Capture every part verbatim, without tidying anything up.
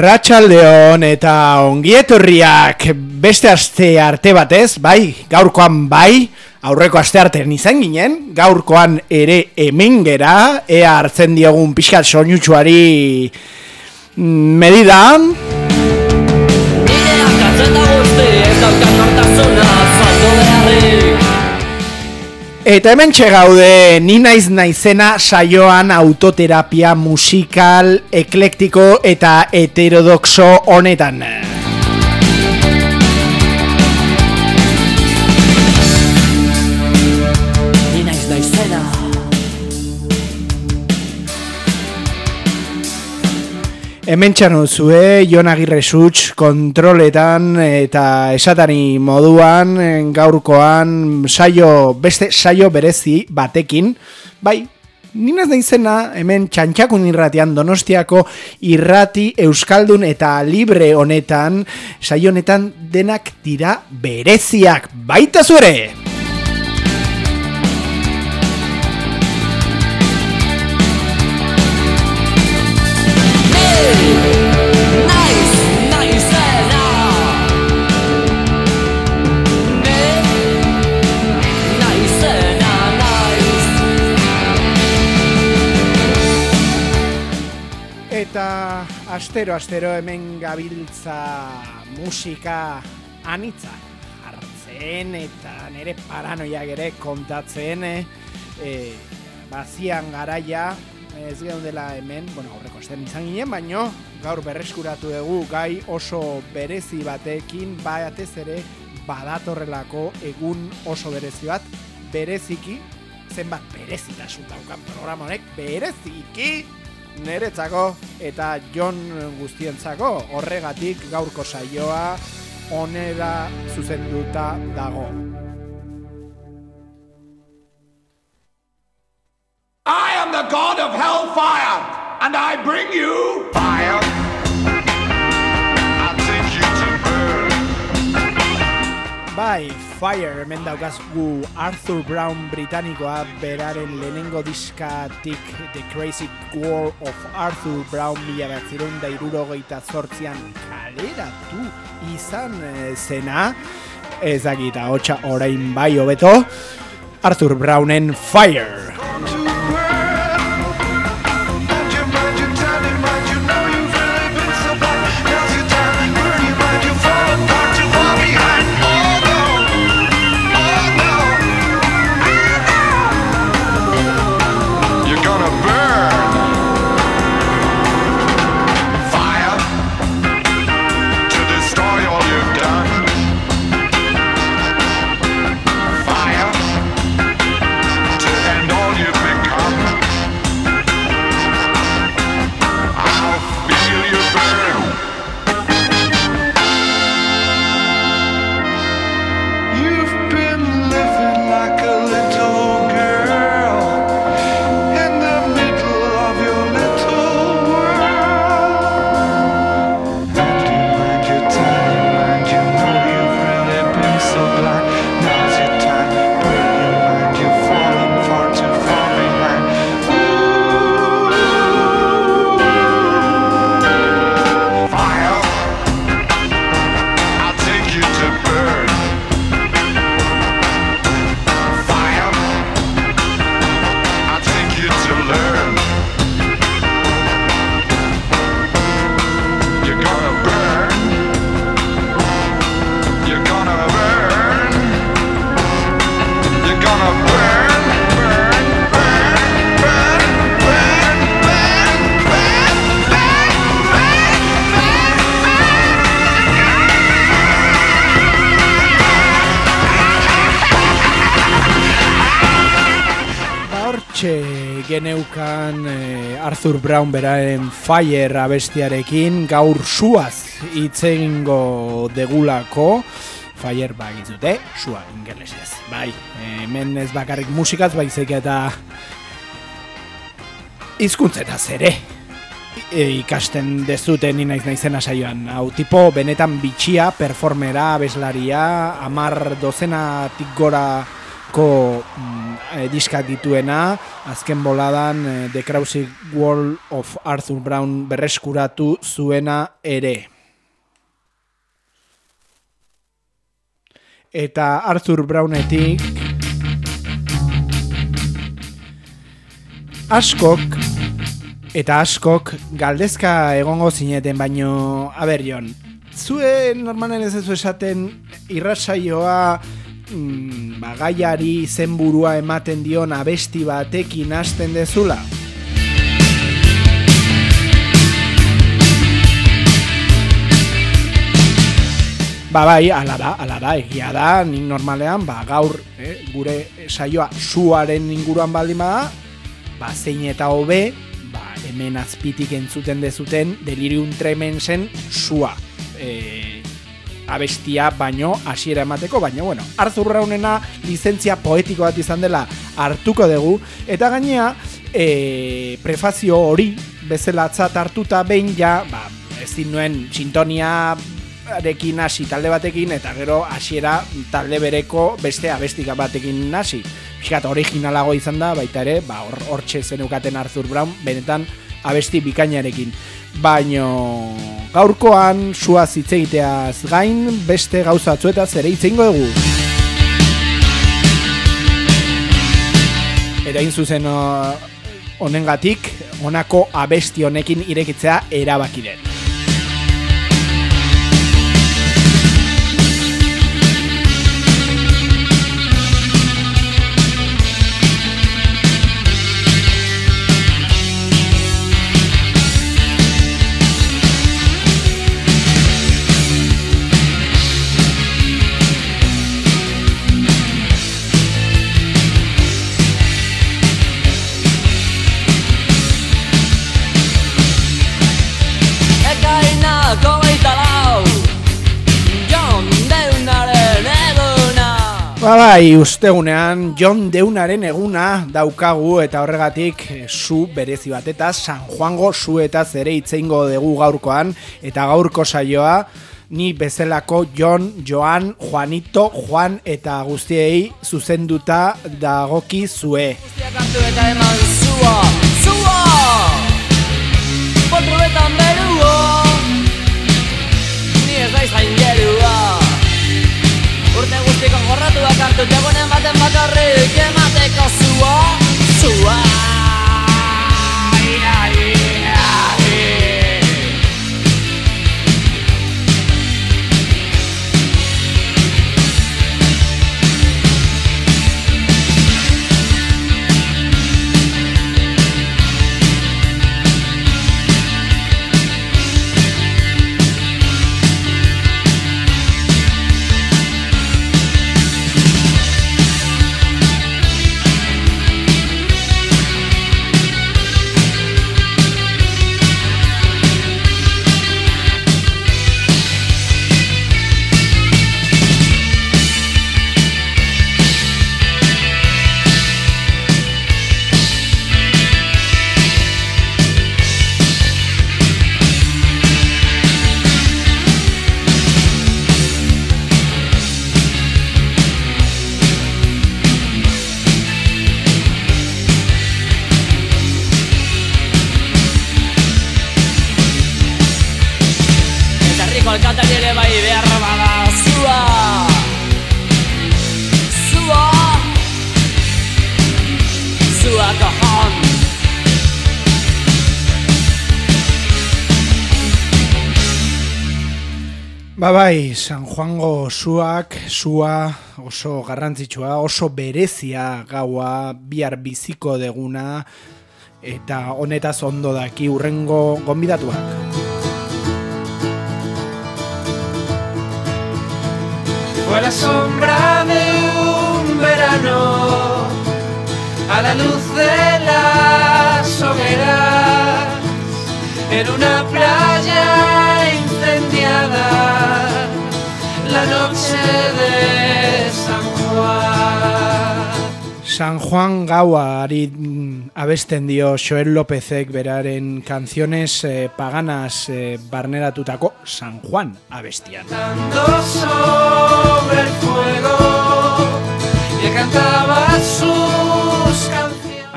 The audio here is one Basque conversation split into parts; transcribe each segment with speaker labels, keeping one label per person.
Speaker 1: Arratsaldeon eta ongietorriak beste aste arte batez, bai, gaurkoan bai, aurreko aste artean izan ginen, gaurkoan ere hemen gera, ea hartzen diogun pixkat soinutsuari medidan.
Speaker 2: Ideak atzeta guzti ez daukat nortasuna saldo beharrik.
Speaker 1: Eta hemen txegaude, ni naiz naizena saioan autoterapia musikal, eklektiko eta heterodoxo honetan.
Speaker 2: Ni naiz naizena.
Speaker 1: Hemen txanuzue, Jon Agirre Suts kontroletan eta esatani moduan gaurkoan saio, beste saio berezi batekin, bai, ninaz da izena hemen txantxakun irratian Donostiako irrati euskaldun eta libre honetan, saio honetan denak dira bereziak, baita zuere! Eta astero astero hemen gabiltza musika anitza hartzen eta nire paranoiak ere kontatzen, e, bazian garaia ez geundela hemen, bueno, aurreko astean izan ginen, baino gaur berreskuratu dugu gai oso berezi batekin, batez ere badatorrelako egun oso berezi bat, bereziki, zenbat berezitasun daukan programa honek, bereziki niretzako eta Jon guztientzako, horregatik gaurko saioa onera zuzenduta dago.
Speaker 3: I am the god of hellfire, and I bring you fire. I'll take you to burn.
Speaker 1: Bai, Fire, hemen daukaz gu Arthur Brown britanikoa beraren lehenengo diskatik The Crazy World of Arthur Brown mila behatziehun eta hirurogeita zortzian kaleratu izan zena, ezagita hotxa orain bai hobeto, Arthur Brownen Fire. Geneukan eh, Arthur Brown beraren Fire abestiarekin gaur suaz itzengo degulako. Fire bagitzute, sua ingelesez. Bai, hemen ez bakarrik musikaz, baizik eta hizkuntzetaz ere e, ikasten dezuten ni naiz naizena saioan. Hau tipo benetan bitxia, performera, abeslaria, hamar dozenatik gora asko mm, e, diskak dituena, azken boladan e, The Crazy World of Arthur Brown berreskuratu zuena ere. Eta Arthur Brownetik askok eta askok galdezka egongo zineten, baino, aber Jon, zue normalen ez ezu esaten irratsaioa mm, ba, gaiari izenburua ematen dion abesti batekin hasten dezula? Ba bai, ala da, ala da, egia da, nik normalean, ba gaur eh, gure saioa suaren inguruan baldin bada, ba zein eta hobe, ba hemen azpitik entzuten dezuten Delirium Tremensen sua e, abestia baino hasiera emateko, baina bueno, Arthur Brownena lizentzia poetiko bat izan dela hartuko dugu, eta gainea e, prefazio hori bezalatzat hartuta behin ja, ba, ezin nuen sintonia arekin hasi talde batekin, eta gero hasiera talde bereko beste abestika batekin hasi. Fiskat originalago izan da, baita ere, ba, hortxe or, zeneukaten Arthur Brown, benetan abesti bikainarekin. Baino gaurkoan sua zitzeiteaz gain, beste gauza batzuetaz ere itzengo dugu. Eta hain zuzen honengatik, honako abesti honekin irekitzea erabaki den. Ba bai, ustegunean John Deunaren eguna daukagu, eta horregatik zu berezi bat eta San Juango zuetaz ere itzeingo dugu gaurkoan, eta gaurko saioa ni bezalako John, Joan, Juanito, Juan eta guztiei zuzenduta dagoki zue.
Speaker 2: Urte guztiko jorratuak hartu jagonen baten bakarrik emateko zua, zua. Alkatari ere bai beharra bada zua, zua, zua kojon.
Speaker 1: Ba bai, San Juango zuak, zua oso garrantzitsua, oso berezia gaua, bihar biziko deguna, eta honetaz ondo daki hurrengo gonbidatuak.
Speaker 4: Fue la sombra de un verano a la luz de las hogueras en una playa incendiada la noche de San Juan.
Speaker 1: San Juan gauari abesten dio Joel Lópezek beraren canciones eh, paganas eh, barneratutako San Juan abestian.
Speaker 4: Sobre el fuego y cantaba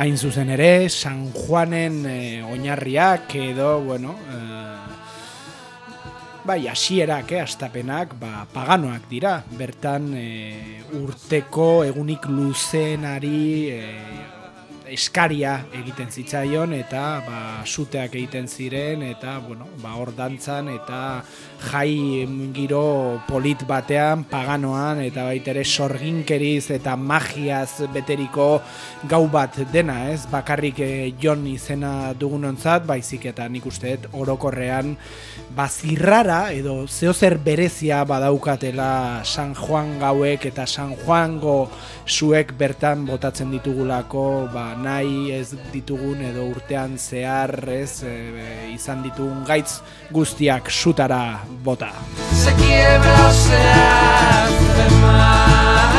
Speaker 1: hain zuzen ere, San Juanen e, oinarriak edo, bueno, e, bai, hasierak, eh, astapenak, ba, paganoak dira. Bertan e, urteko egunik luzenari e, eskaria egiten zitzaion eta ba, suteak egiten ziren eta bueno, ba, hor dantzan eta jai giro polit batean, paganoan eta baita ere sorginkeriz eta magiaz beteriko gau bat dena, ez? Bakarrik e, Jon izena dugunontzat, baizik eta nik uste dut orokorrean bazirrara edo zeozer berezia badaukatela San Juan gauek eta San Juango zuek bertan botatzen ditugulako, ba, nahi ez ditugun edo urtean zehar ez e, e, izan ditugun gaitz guztiak sutara bota.
Speaker 4: Se quiebra o se hace mal.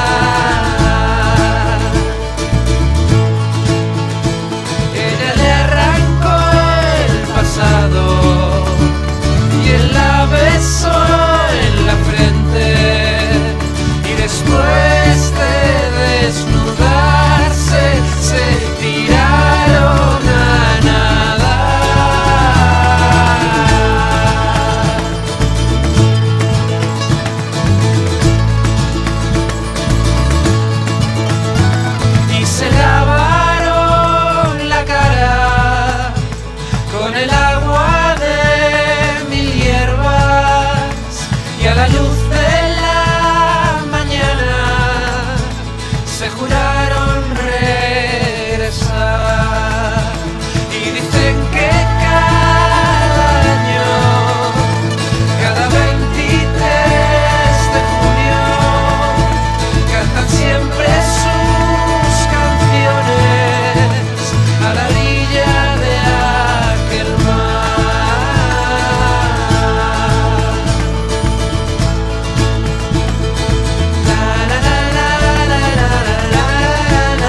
Speaker 4: Ella le arrancó el pasado y él la besó en la frente y después de desnudarse se tiraron a nadar. Y se lavaron la cara con el agua de mil hierbas y a la luz de la mañana se juraron regresar y dicen que cada año, cada veintitrés de junio, cantan siempre sus canciones a la orilla de aquel mar. La, la, la, la, la, la, la, la,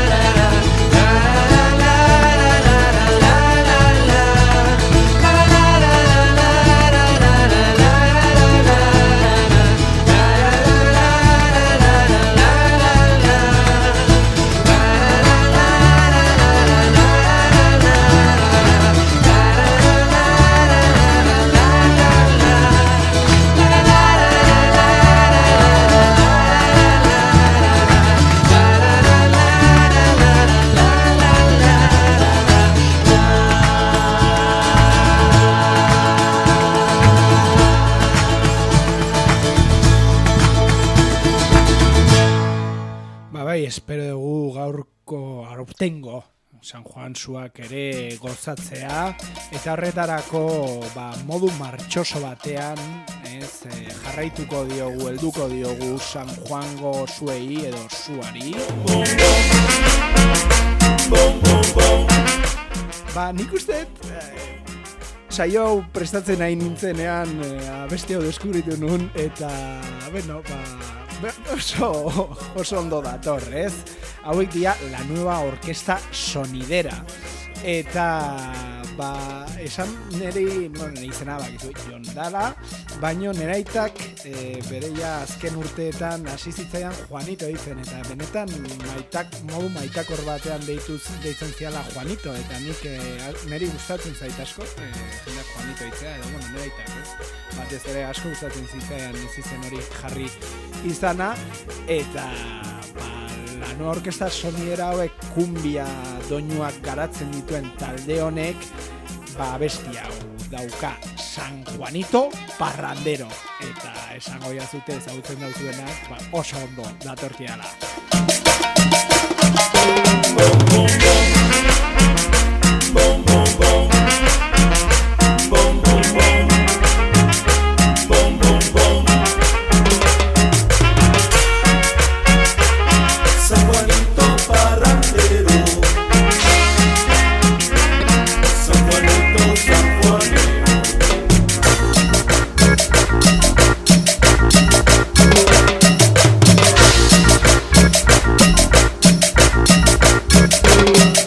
Speaker 1: Ba bai, espero dugu gaurko aurtengo San Juan zuak ere gozatzea eta horretarako ba, modu martxoso batean ez, eh, jarraituko diogu, helduko diogu San Juango zuei edo zuari. Ba, nik uste eh, saio hau prestatzen nahi nintzenean eh, abesti hau deskubritu nun eta bueno, ba, oso, oso ondo dator, ez? Hauek dira la nueva orquesta sonidera eta ba, esan niri, bueno, nire izena bakizu Jon dala, baino neraitak e, bereia azken urteetan hasi zitzaidan Juanito ditzen eta benetan maitak, modu maitakor batean deituz, deitzen ziala Juanito eta nik e, niri gustatzen zait asko e, jendeak Juanito ditzea edo bueno, neraitak, ez? Batez ere asko gustatzen zitzaidan izizen hori jarri izana eta ba, la nueva orquesta sonidera hauek kumbia doinuak garatzen dituen talde honek ba bestia hau dauka San Juanito Parrandero eta esango jazute ezagutzen dauzuenak ba, oso ondo datorkiala.
Speaker 5: We'll be right back.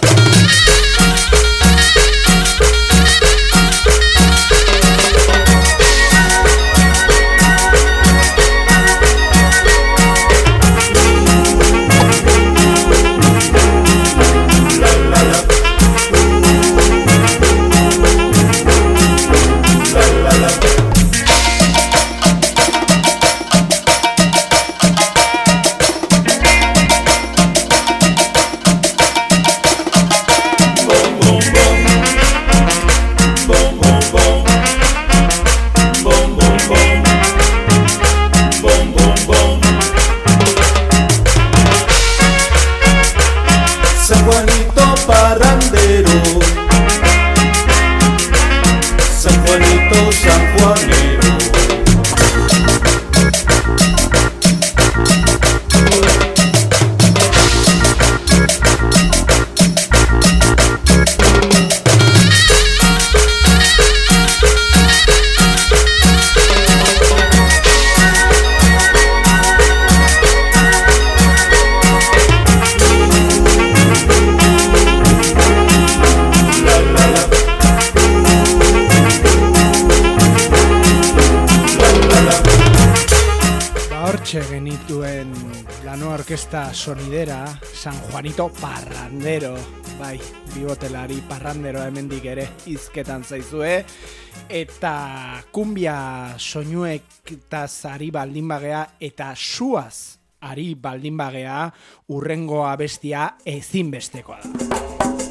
Speaker 1: genituen Lanoa Orkesta sonidera, San Juanito Parrandero, bai, bibotelari parrandero hemendik ere hizketan zaizue, eta kumbia soinuektaz ari baldin bagea eta suaz ari baldin bagea urrengo abestia ezinbestekoa da.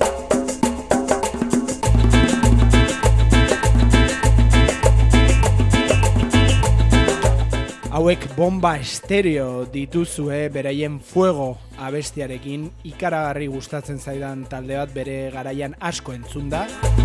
Speaker 1: Hauek Bomba Estéreo dituzue beraien Fuego abestiarekin, ikaragarri gustatzen zaidan talde bat, bere garaian asko entzunda.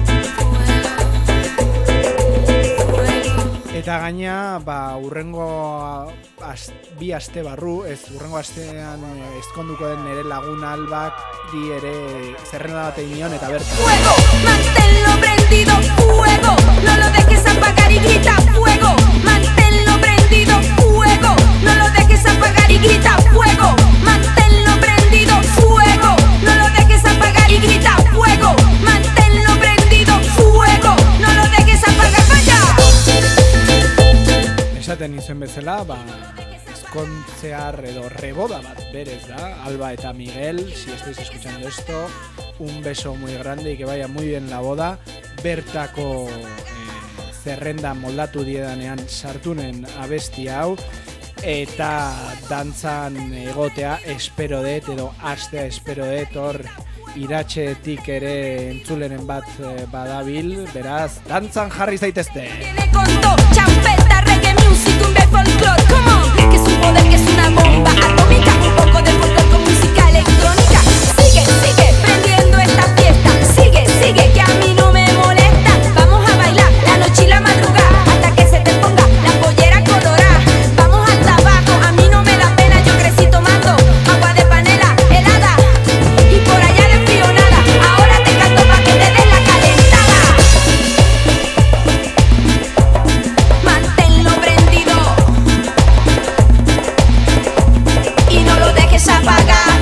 Speaker 1: Eta gaina, ba, urrengo az, bi aste barru, ez urrengo astean ezkonduko den nere lagun Albak di ere zerrenda bat egin nion eta bertan.
Speaker 5: Fuego, manténlo prendido, fuego, no lo dejes apagar y grita fuego, manténlo prendido, fuego, no lo dejes apagar y grita fuego, manténlo prendido, fuego, no lo dejes apagar y grita fuego, manténlo prendido, fuego, no lo dejes apagar, vaya.
Speaker 1: Esaten izuen bezala, ba, ezkontzear edo reboda bat berez da, Alba eta Miguel, si estáis escuchando esto, un beso muy grande y que vaya muy bien la boda, bertako eh, zerrenda moldatu diedanean sartunen abesti hau, eta dantzan egotea espero det, edo astea espero det, hor iratxetik ere entzulenen bat eh, badabil, beraz, dantzan jarri zaitezte.
Speaker 5: Viene con todo, champeta, reggae music, un bel folclore, come on, que es un poder, que es una bomba atómica, un poco de folclore con música electrónica. Sigue, sigue prendiendo esta fiesta, sigue, sigue, que a mí no me molesta. Vamos a bailar la noche y la madrugada, hasta que se te ponga la pollera colorada. Vamos hasta abajo, a mí no me da pena, yo crecí tomando agua de panela helada, y por allá de frío nada, ahora te canto pa' que te des la calentada. Manténlo prendido y no lo dejes apagar.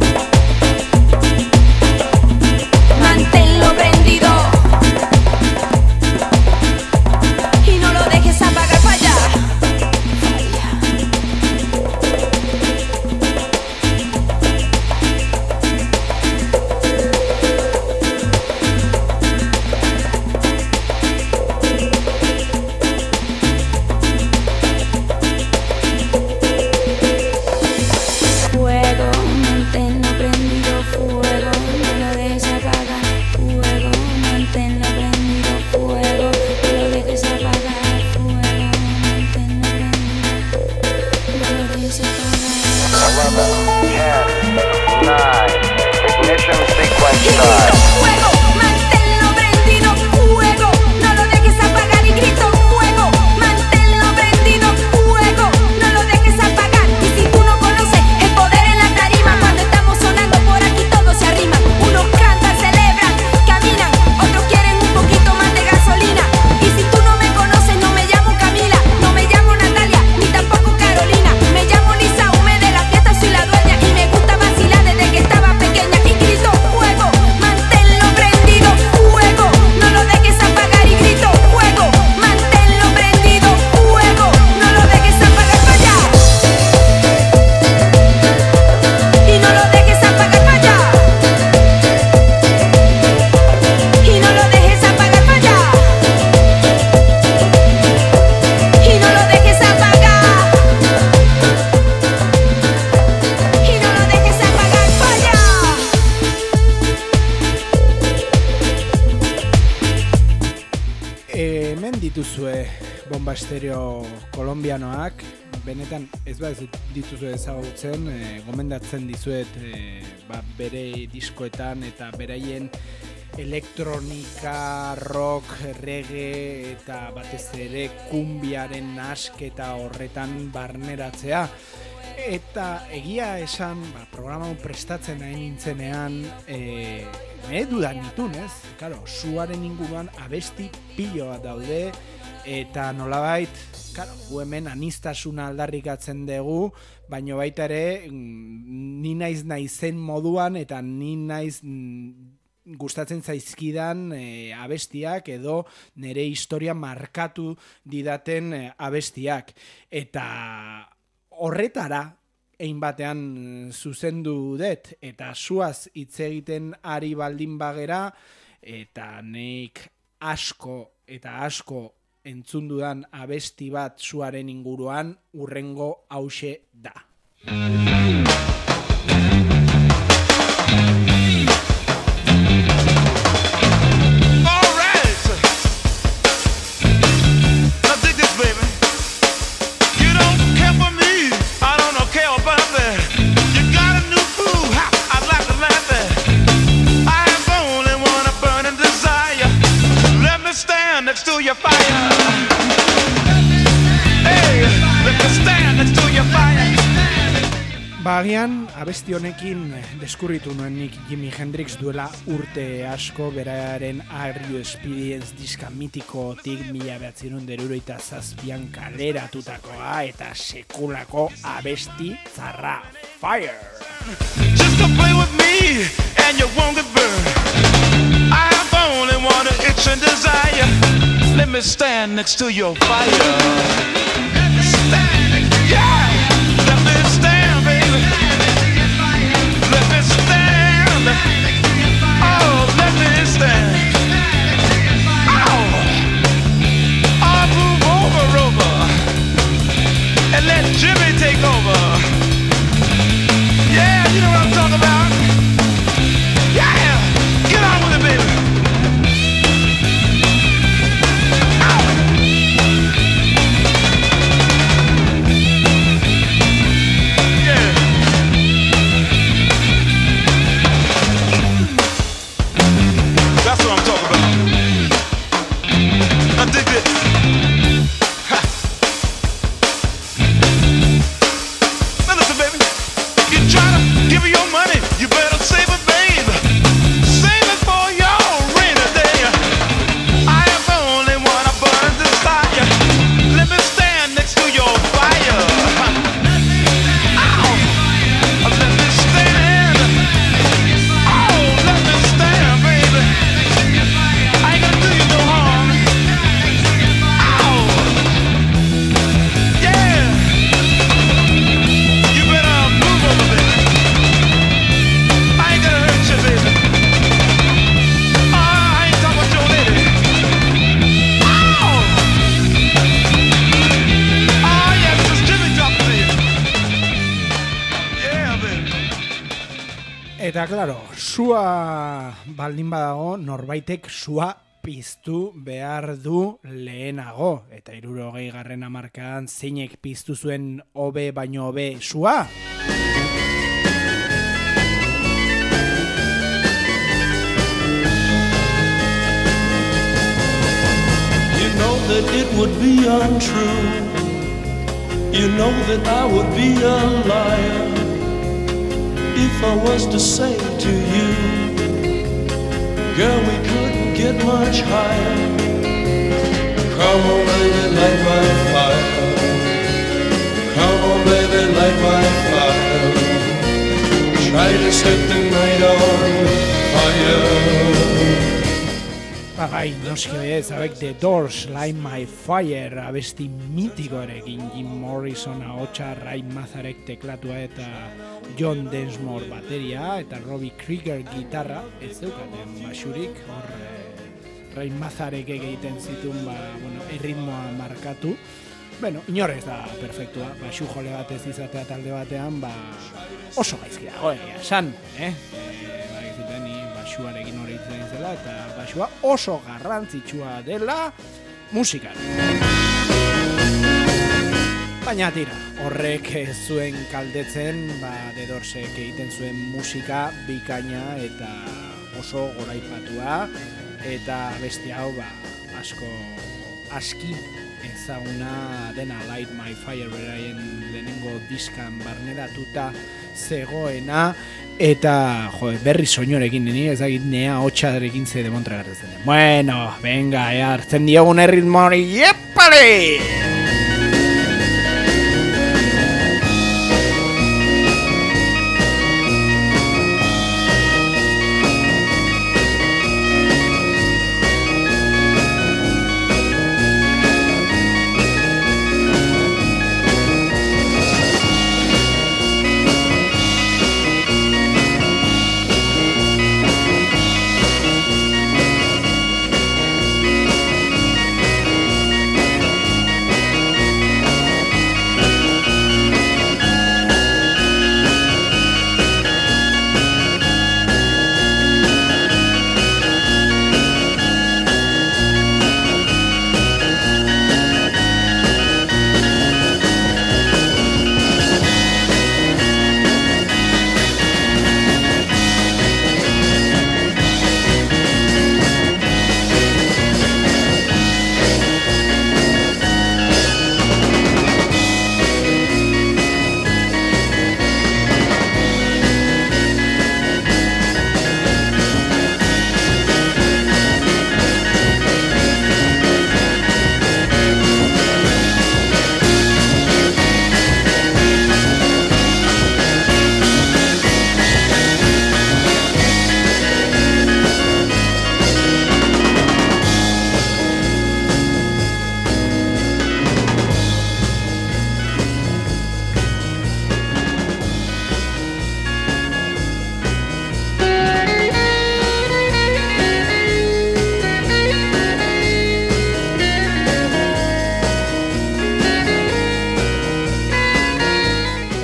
Speaker 5: Manténlo prendido y no lo dejes apagar, falla. Fuego, manténlo prendido, fuego, no lo dejes apagar. Fuego, manténlo prendido, fuego, no lo dejes apagar. Fuego, manténlo prendido, no lo dejes apagar.
Speaker 6: Ignition sequence
Speaker 5: Y grito, fuego, manténlo prendido, fuego, no lo dejes apagar. Y grito, fuego, manténlo prendido, fuego, no lo dejes apagar. Y si tú no conoces el poder en la tarima, cuando estamos sonando por aquí todos se arriman. Unos cantan, celebran, caminan, otros quieren un poquito más de gasolina. Y si tú no me conoces, no me llamo Camila, no me llamo Natalia, ni tampoco Carolina. Me llamo Lisa, Hume de la fiesta soy la dueña, y me gusta vacilar desde que estaba pequeña. Y grito, fuego, manténlo prendido, fuego, no lo dejes apagar. Y grito, fuego, manténlo prendido, fuego, no lo dejes apagar, falla. Y no lo dejes apagar, falla. Y no lo dejes apagar, falla. Y no lo dejes apagar. Y no lo dejes apagar, falla.
Speaker 1: E, hemen dituzue Bomba Estéreo kolombianoak, benetan ez ba ez dituzue ezagutzen, e, gomendatzen dizuet e, ba, bere diskoetan eta beraien elektronika, rock, reggae eta batez ere kumbiaren nasketa horretan barneratzea. Eta egia esan, ba, programa hau prestatzen nahi nintzenean, e, nire dudan nitun, ez? Claro, suaren inguruan abesti pilo bat daude, eta nolabait, claro, gu hemen aniztasuna aldarrikatzen dugu, baino baita ere, ni naiz naizen moduan, eta ni naiz gustatzen zaizkidan e, abestiak edo nire historia markatu didaten e, abestiak. Eta horretara ein batean zuzendu dut, eta suaz hitz egiten ari baldin bagera, eta neik asko eta asko entzun dudan abesti bat suaren inguruan, urrengo hauxe da.
Speaker 7: Next to your fire. Hey, let me stand next to your fire.
Speaker 1: Bagian, abesti honekin deskurritu nuen nik Jimi Hendrix duela urte asko beraren Are You Experience diska mitikotik mila behatzirun deruroita zazpian kaleratutakoa eta sekulako abesti zarra. Fire!
Speaker 7: Just to play with me and you won't get burned. I've only one itch and desire. Let me stand next to your fire. Let me stand. Yeah. Let me stand, baby. Let me stand. Oh, let me stand. Oh. I'll move over, over, and let Jimmy take over. Yeah, you know what I'm talking about. Yeah. Get on with it, baby. That's what I'm talking about. I dig it. Ha. Now listen, baby. You try to give me your money, you better save it, babe. Save it for your rainy day. I am the only one I burn desire. Let me stand next to your fire. Ow. Let me stand. Oh, let me stand, baby. I ain't gonna do you no harm. Ow! Yeah! You better move over, baby. I ain't gonna hurt you, baby. Oh, I ain't talking about your lady. Ow! Oh, yeah, this is Jimmy talking to you. Yeah, baby.
Speaker 1: Eta, klaro, sua baldin badago, norbaitek sua piztu behar du lehenago. Eta hirurogei garren hamarkadan zeinek piztu zuen hobe baino hobe sua?
Speaker 8: You know that it would be untrue. You know that I would be a liar if I was to say to you, girl, we couldn't get much higher. Come on, baby, light my fire. Come on, baby, light my fire. Try to set the night on fire.
Speaker 1: Ba, bai, noski ez, abek The Doors, Light My Fire, abesti mitikoarekin, Jim Morrison ahotsa, Ray Manzarek teklatua eta John Densmore bateria, eta Robbie Krieger gitarra, ez zeukaten basurik, hor eh, Ray Manzarek egiten zituen, ba, bueno, erritmoa markatu. Bueno, inorrez da perfektua, basu jole batez izatea talde batean, ba, oso gaizki dago egia esan, eh? E, ba, egiten ni basuarekin hori itzen zela, eta basua oso garrantzitsua dela musikan. Baina tira, horrek ez zuen kaldetzen, ba, The Doorsek egiten zuen musika bikaina eta oso goraipatua, eta beste hau, ba, asko aski ezaguna dena Light My Fire beraien lehenengo diskan barneratuta zegoena, eta jo, berri soinorekin nini ezagit nea hotxarekin ze demontra gertatzen den. Bueno, venga, ea, hartzen diogun erritmo hori, yepale!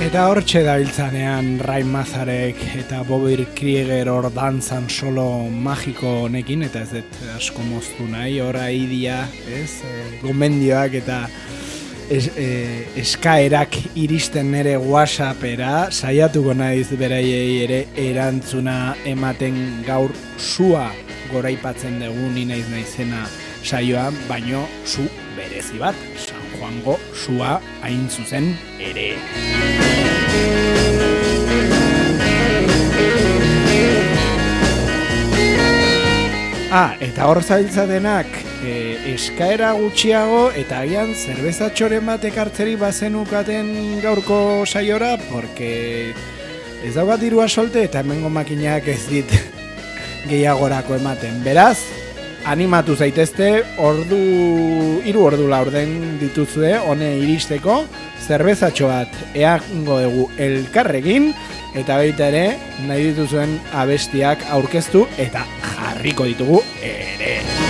Speaker 1: Eta hortxe dabiltzanean Rain Mazarek eta Bobby Krieger hor dantzan solo magiko honekin, eta ez dut asko moztu nahi, hora idia, ez, e, gomendioak eta es, e, eskaerak iristen nere WhatsAppera, saiatuko naiz beraiei ere erantzuna ematen gaur sua goraipatzen dugu ni naiz naizena saioa, baino zu berezi bat, San Juango sua hain zuzen ere. Ah, eta hor zabiltzatenak e, eskaera gutxiago eta agian zerbezatxoren bat ekartzeri bazenukaten gaurko saiora, porque ez daukat dirua solte eta hemengo makinak ez dit gehiagorako ematen. Beraz, animatu zaitezte, ordu, hiru ordu laurden dituzue, hone iristeko, zerbezatxo bat eango dugu elkarrekin, eta baita ere, nahi dituzuen abestiak aurkeztu eta jarriko ditugu ere.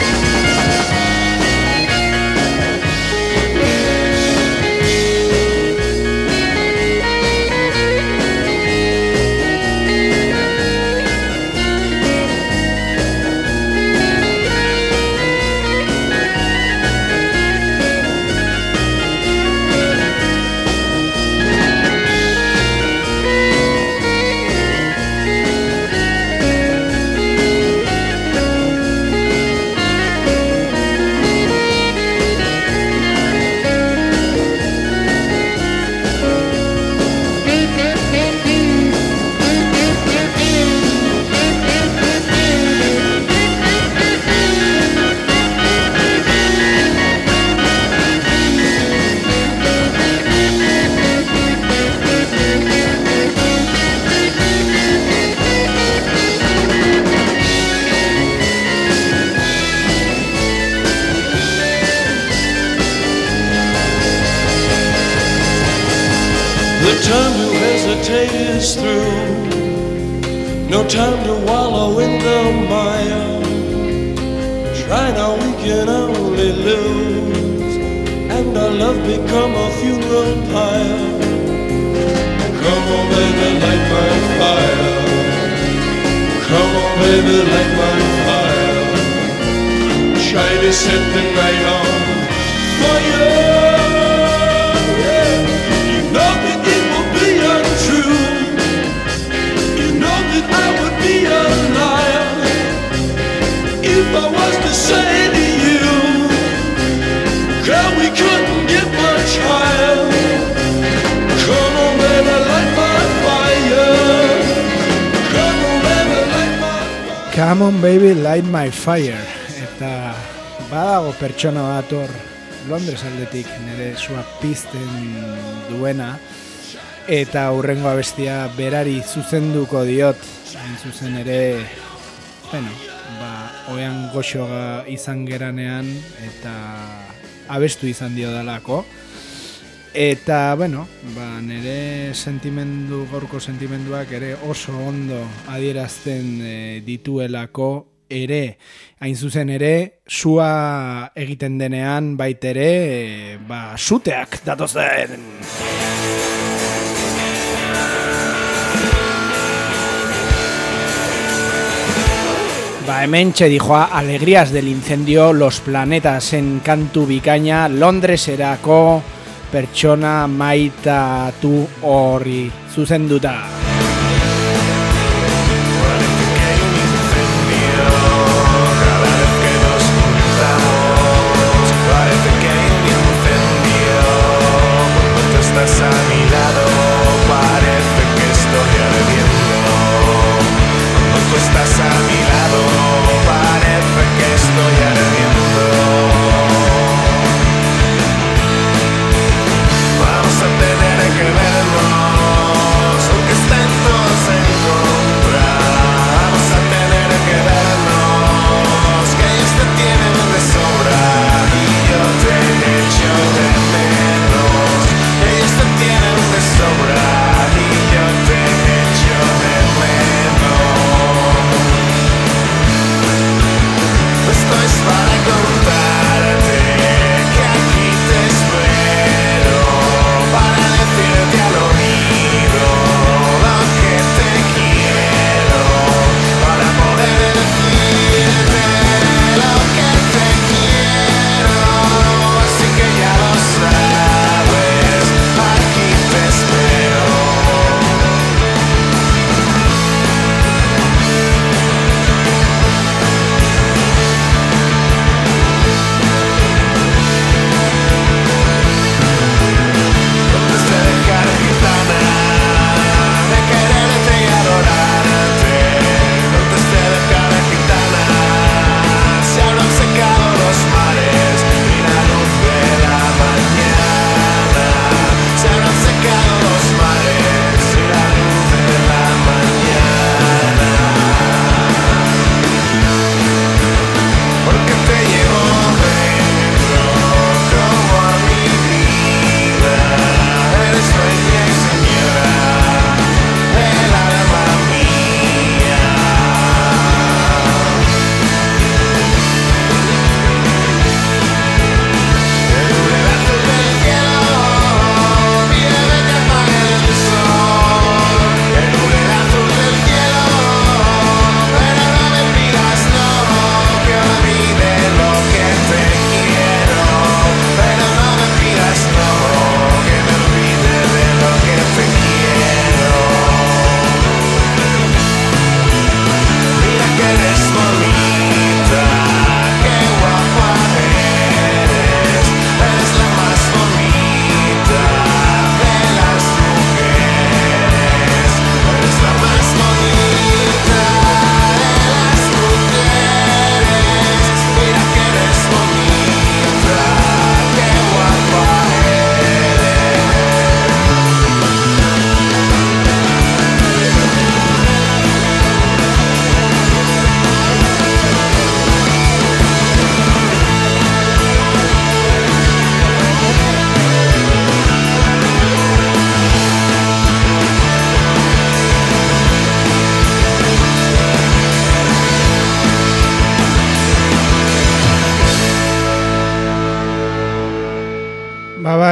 Speaker 8: Is through. No time to wallow in the mire. Try now, we can only lose, and our love become a funeral pyre. Come on, baby, light my fire. Come on, baby, light my fire. Try to set the night on fire. Yeah. You know that it will be untrue. I would be a liar if I was to say to you, girl, we couldn't get much higher. Come on, baby, light my fire. Come on, baby, light my fire.
Speaker 1: Come on, baby, light my fire. Eta badago pertsona bat hor Londres aldetik nire sua pizten duena, eta hurrengo abestia berari zuzenduko diot, hain zuzen ere, bueno, ba, oean goxoa izan geranean, eta abestu izan dio dalako. Eta, bueno, ba, nire sentimendu, gaurko sentimenduak ere oso ondo adierazten e, dituelako ere, hain zuzen ere, sua egiten denean baitere, e, ba, suteak datozen. Ba, hementxe dijoa, alegrías del incendio, los planetas en kantu bikaina, Londreserako pertsona maitatu horri zuzenduta.
Speaker 7: Vamos a tener que vernos, aunque esté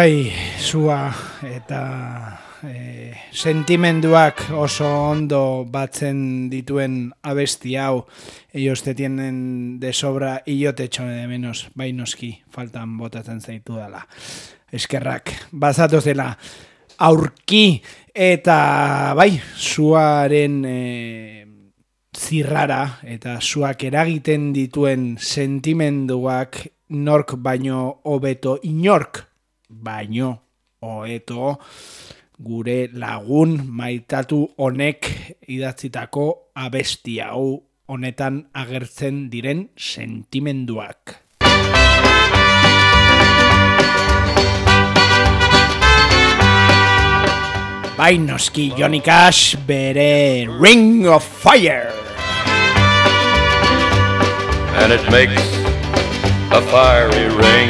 Speaker 1: Bai, sua eta e, sentimenduak oso ondo batzen dituen abesti hau. Ellos te tienen de sobra y yo te echo de menos. Bai noski, faltan botatzen zaitu dela. Eskerrak, bazatoz dela aurki eta bai, suaren e, zirrara eta suak eragiten dituen sentimenduak nork baino hobeto inork baino hobeto gure lagun maitatu honek idatzitako abesti hau honetan agertzen diren sentimenduak. Bai noski Johnny Cash bere Ring of Fire.
Speaker 8: And it makes a fiery ring,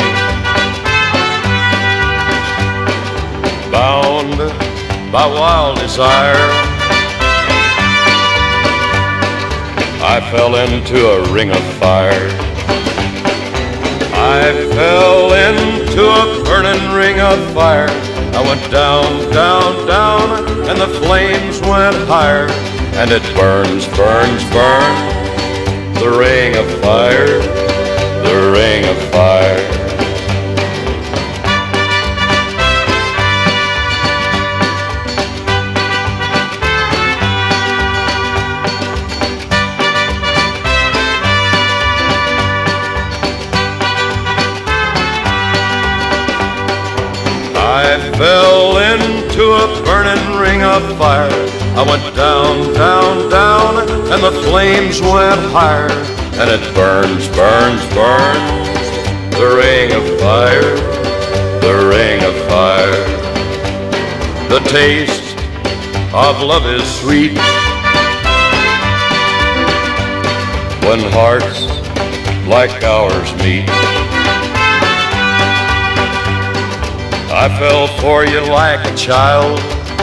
Speaker 8: bound by wild desire. I fell into a ring of fire. I fell into a burning ring of fire. I went down, down, down, and the flames went higher. And it burns, burns, burns, the ring of fire, the ring of fire. I fell into a burning ring of fire. I went down, down, down, and the flames went higher. And it burns, burns, burns, the ring of fire, the ring of fire. The taste of love is sweet when hearts like ours meet. I fell for you like a child.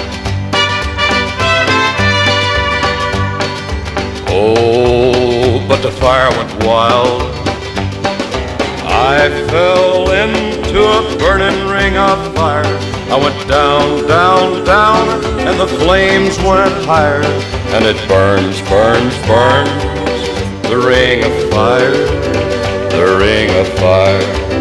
Speaker 8: Oh, but the fire went wild. I fell into a burning ring of fire. I went down, down, down, and the flames went higher. And it burns, burns, burns, the ring of fire, the ring of fire.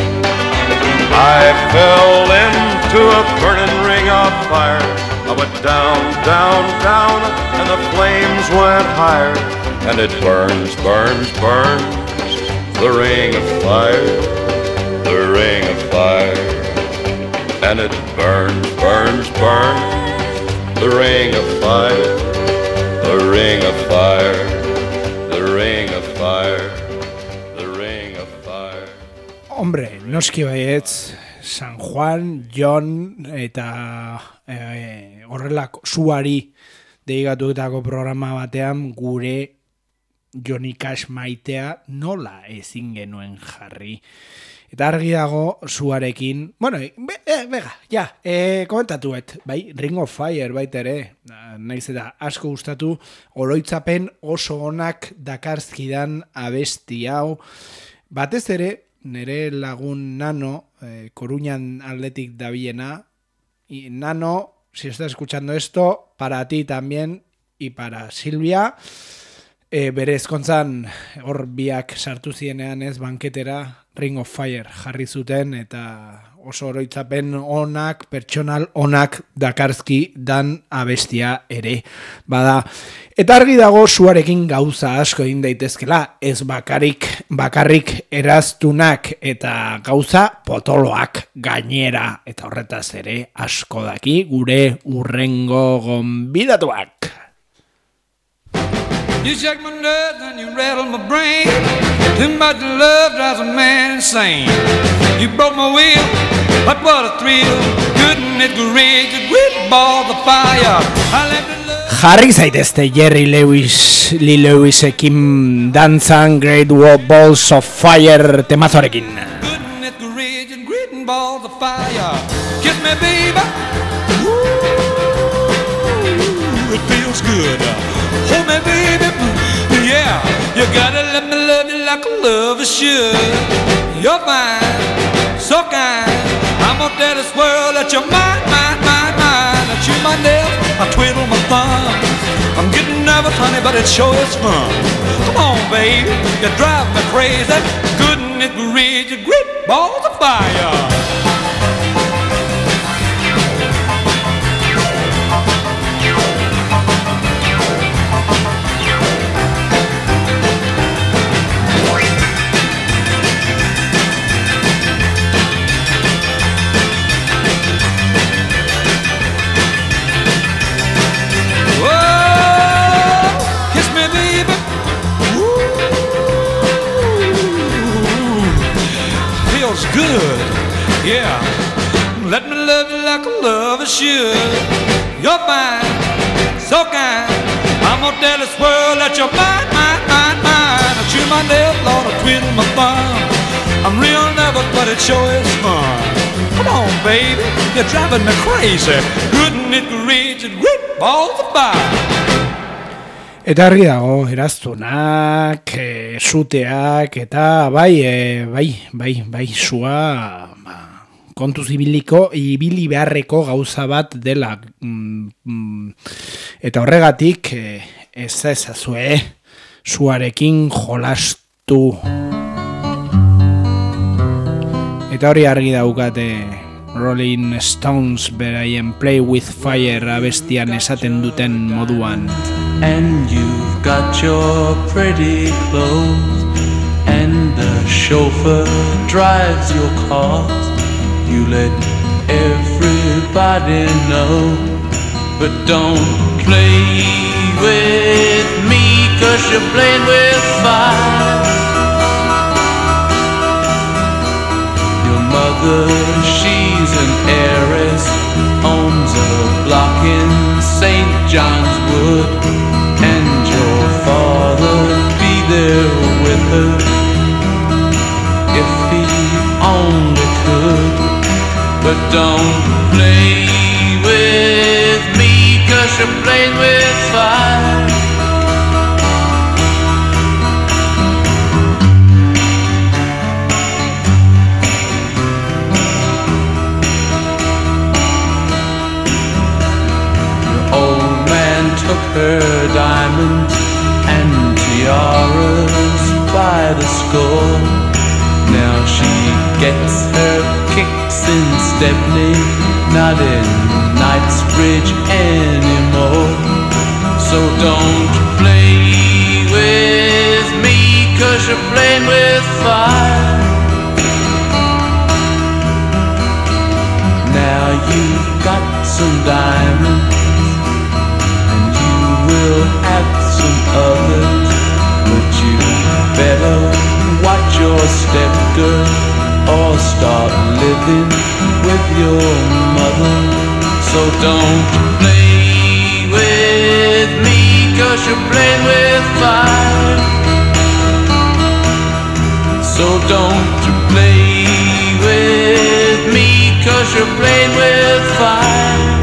Speaker 8: I fell into a burning ring of fire. I went down, down, down, and the flames went higher. And it burns, burns, burns, the ring of fire, the ring of fire. And it burns, burns, burns, the ring of fire, the ring of fire, the ring of fire, the ring of fire.
Speaker 1: Hombre, noski baietz, San Juan, John eta e, horrelako suari deigatutako programa batean gure Johnny Cash maitea nola ezin genuen jarri. Eta argi dago suarekin, bueno, be, e, bega, ja, e, komentatuet, bai, Ring of Fire baita ere, naiz eta asko gustatu, oroitzapen oso onak dakarzkidan abesti hau, batez ere, nere lagun Nano, eh, Coruñan Athletic dabilena, y Nano, si estás escuchando esto, para ti también, y para Silvia, eh, bere ezkontzan hor biak sartu zienean ez banketera, Ring of Fire jarri zuten, eta oso oroitzapen onak, pertsonal onak dakarzki dan abestia ere. Bada, eta argi dago suarekin gauza asko egin daitezkela, ez bakarrik, bakarrik eraztunak eta gauza potoloak gainera, eta horretaz ere asko daki gure urrengo gonbidatuak.
Speaker 9: You shake my nerves and you rattle my brain. Too much love drives a man insane. You broke my will, but what a thrill. Goodness gracious, with balls of fire. I left in love.
Speaker 1: Jarri zaitezte Jerry Lewis, Lee Lewisekin dantzan Great Balls of Fire temazorekin.
Speaker 9: Goodness gracious, with balls of fire. Kiss me baby. Ooh, it feels good. Hold me baby. Yeah, you gotta let me love you like a lover should. You're fine, so kind. I'm gonna tell you this world that you're mine, mine, mine, mine. I chew my nails, I twiddle my thumbs. I'm getting nervous, honey, but it sure is fun. Come on, baby, you drive me crazy. Goodness gracious, great balls of fire. Good, yeah. Let me love you like a lover should. You're fine, so kind. I'm gonna tell this world that you're mine, mine, mine, mine. I chew my nails, Lord, I twiddle my thumb. I'm real nervous, but it sure is fun. Come on, baby, you're driving me crazy. Goodness gracious, great balls of fire.
Speaker 1: Eta argi dago, eraztunak, e, suteak, eta bai, e, bai, bai, bai, sua, ba, kontuz ibiliko, ibili beharreko gauza bat dela. Mm, mm, eta horregatik, e, ez ezazue, suarekin jolastu. Eta hori argi daukate Rolling Stones beraien Play with Fire abestian esaten duten moduan.
Speaker 10: And you've got your pretty clothes, and the chauffeur drives your cars. You let everybody know, but don't play with me, 'cause you're playing with fire. Your mother, she's an heiress, owns a block in Saint John's Wood, and your father be there with her if he only could. But don't play with me, 'cause you're playing with fire. Took her diamonds and tiaras by the score. Now she gets her kicks in Stepney, not in Knightsbridge anymore. So don't play with me, 'cause you're playing with fire. Now you've got some diamonds, we'll have some others, but you better watch your step, girl, or start living with your mother. So don't play with me, 'cause you're playing with fire. So don't play with me, 'cause you're playing with fire.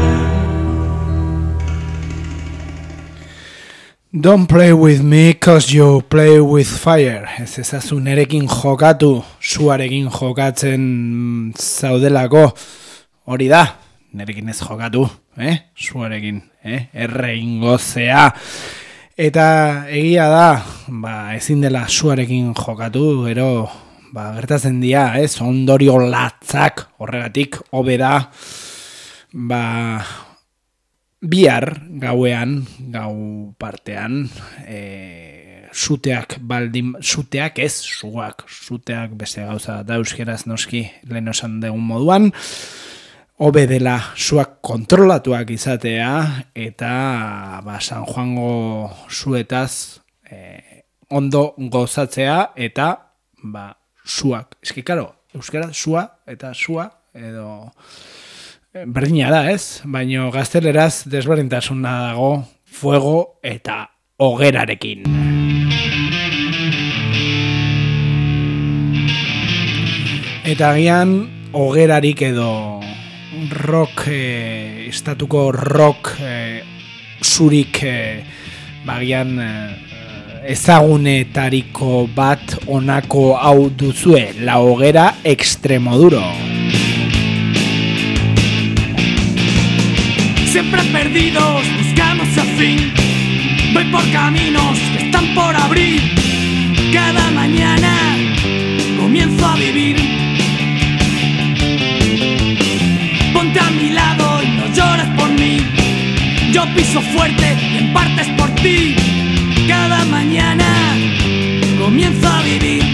Speaker 1: Don't play with me, 'cause you play with fire. Ez ezazu nerekin jokatu, suarekin jokatzen zaudelako. Hori da, nerekin ez jokatu, eh? Suarekin, eh? Errein gozea. Eta egia da, ba, ezin dela suarekin jokatu, gero, ba, gertatzen dira, ez? Ondorio latzak, horregatik, hobe da, ba, bihar gauean, gau partean, e, suteak baldin, suteak ez, suak, suteak beste gauza da euskeraz noski lehen esan dugun moduan, hobe dela suak kontrolatuak izatea, eta ba, San Juango suetaz e, ondo gozatzea, eta ba, suak, eski karo, euskera sua eta sua, edo berdina da, ez? Baina gazteleraz desberdintasuna dago fuego eta hogerarekin. Eta agian hogerarik edo rock, eh, estatuko rock eh, zurik eh, bagian eh, ezagunetariko bat honako hau duzue, La Hoguera Extremoduro.
Speaker 11: Siempre perdidos, buscamos el fin. Voy por caminos que están por abrir. Cada mañana comienzo a vivir. Ponte a mi lado y no llores por mí. Yo piso fuerte y en parte es por ti. Cada mañana comienzo a vivir.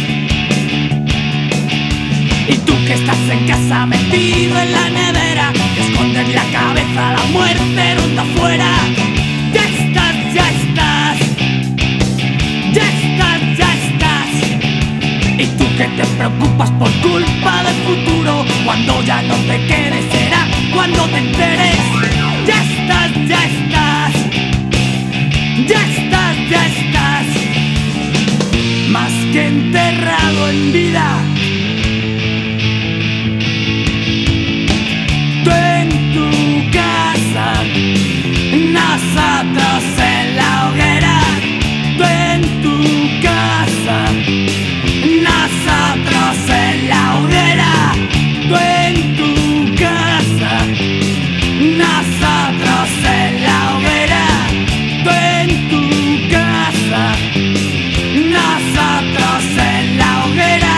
Speaker 11: Y tú que estás en casa metido en la nevera, que escondes la cabeza, la muerte ronda afuera. Ya estás, ya estás, ya estás, ya estás. Y tú que te preocupas por culpa del futuro, cuando ya no te quedes será cuando te enteres. Ya estás, ya estás, ya estás, ya estás. Más que enterrado en vida. Tú en tu casa, nosotros en la hoguera. Tú en tu casa, nosotros en la hoguera. Tú en tu casa, nosotros en la hoguera. Tú en tu casa, nosotros en la hoguera.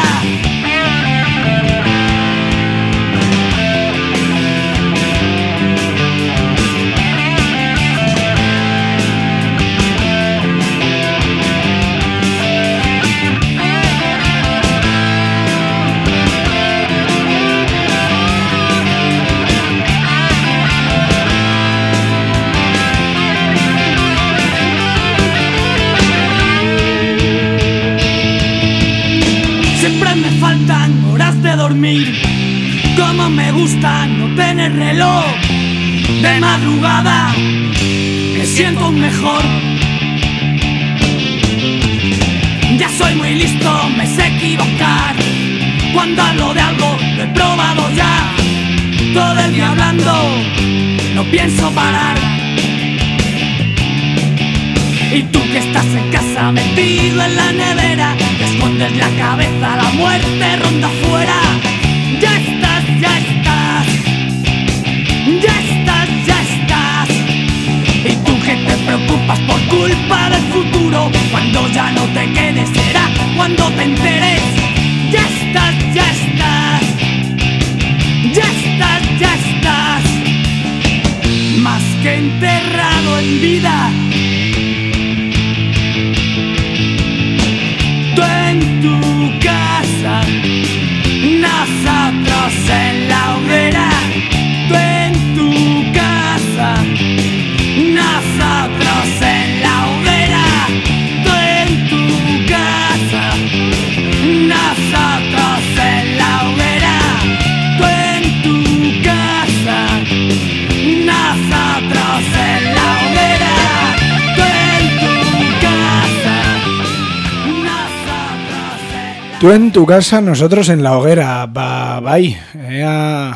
Speaker 11: Siempre me faltan horas de dormir. Como me gusta no tener reloj. De madrugada me siento aún mejor. Ya soy muy listo, me sé equivocar. Cuando hablo de algo lo he probado ya. Todo el día hablando, no pienso parar. Y tú que estás en casa metido en la nevera, que escondes la cabeza, la muerte ronda afuera. Ya estás, ya estás, ya estás, ya estás. Y tú que te preocupas por culpa del futuro, cuando ya no te quedes será cuando te enteres. Ya estás, ya estás, ya estás, ya estás. Más que enterrado en vida. Tú en tu casa, nosotros en la hoguera. Tú en tu casa, nosotros en la hoguera. Tú en tu casa, nosotros en la hoguera. Tú en tu casa, nosotros en la hoguera. Tú en tu casa.
Speaker 1: Tú en tu casa, nosotros en la hoguera. Ba, bai, ea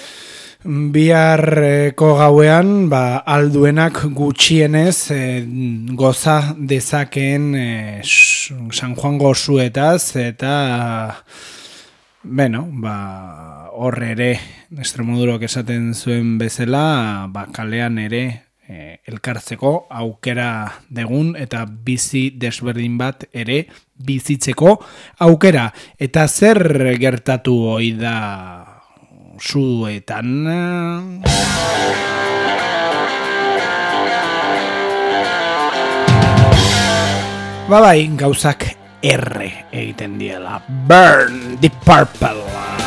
Speaker 1: biharreko gauean, ba, alduenak gutxienez e, goza dezakeen e, San Juan gozuetaz, eta beno, ba, hor ere, Extremodurok esaten zuen bezala, ba, kalean ere E, elkartzeko aukera degun eta bizi desberdin bat ere bizitzeko aukera. Eta zer gertatu ohi da zuetan? Ba bai, gauzak erre egiten diela. Burn the Purple.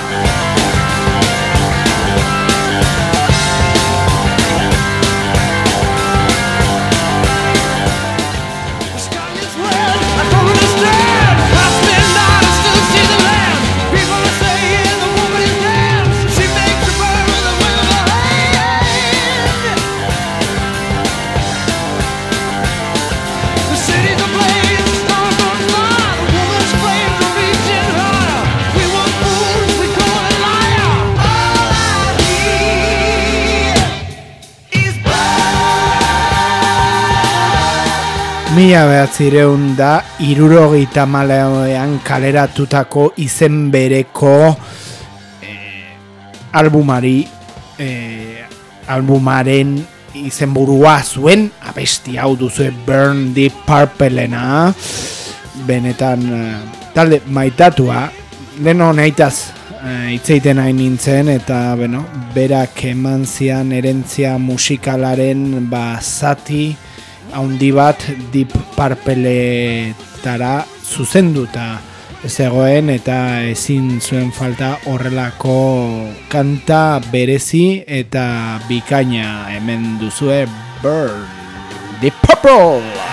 Speaker 1: Mila behatzireun da hirurogeita hamalauean kaleratutako izen bereko eh, albumari eh, albumaren izenburua zuen abesti hau duzue Burn Deep Purplena, benetan talde maitatua, leno nahitaz hitzeiten hain nintzen, eta bueno, berak eman zian erentzia musikalaren ba, zati haundi bat Deep Purpletara zuzenduta zegoen, eta ezin zuen falta horrelako kanta berezi eta bikaina. Hemen duzue Burn Deep Purple.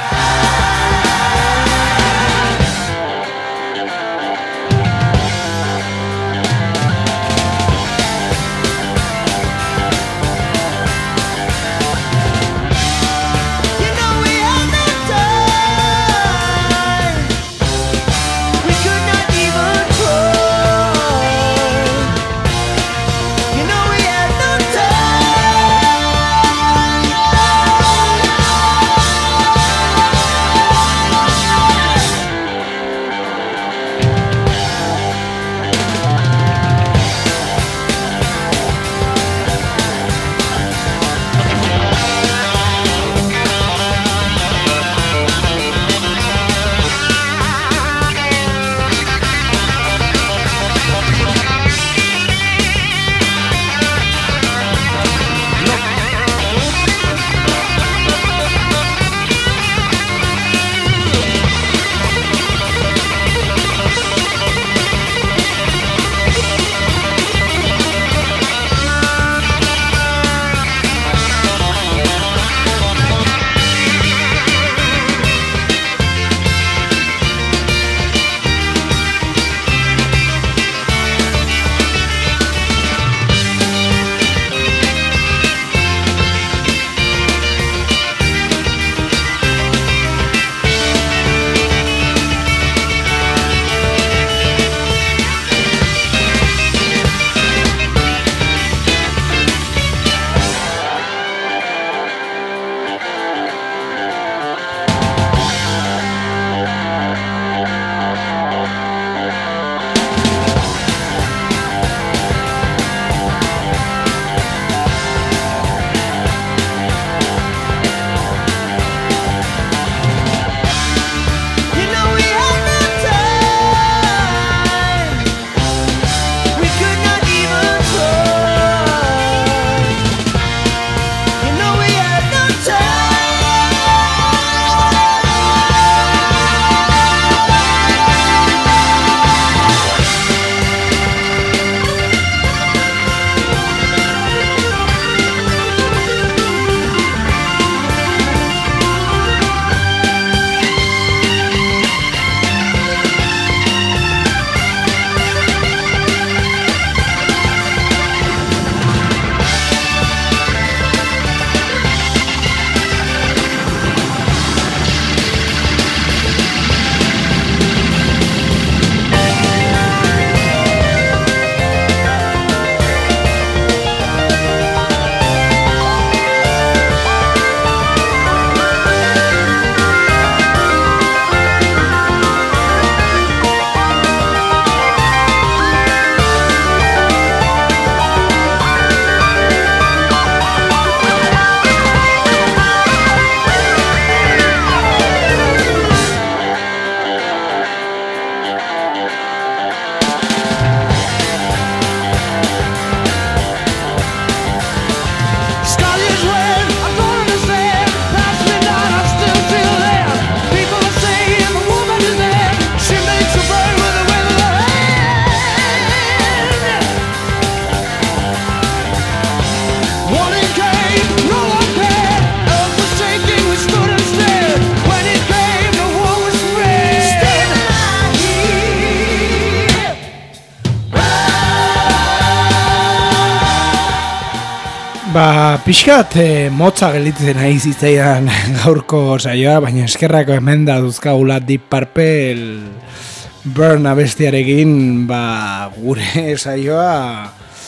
Speaker 1: Ba, pixkat e, motza gelditzen nahi zitzaidan gaurko saioa, baina eskerrako hemen da duzkagula Deep Purple Burn abestiarekin, ba, gure saioa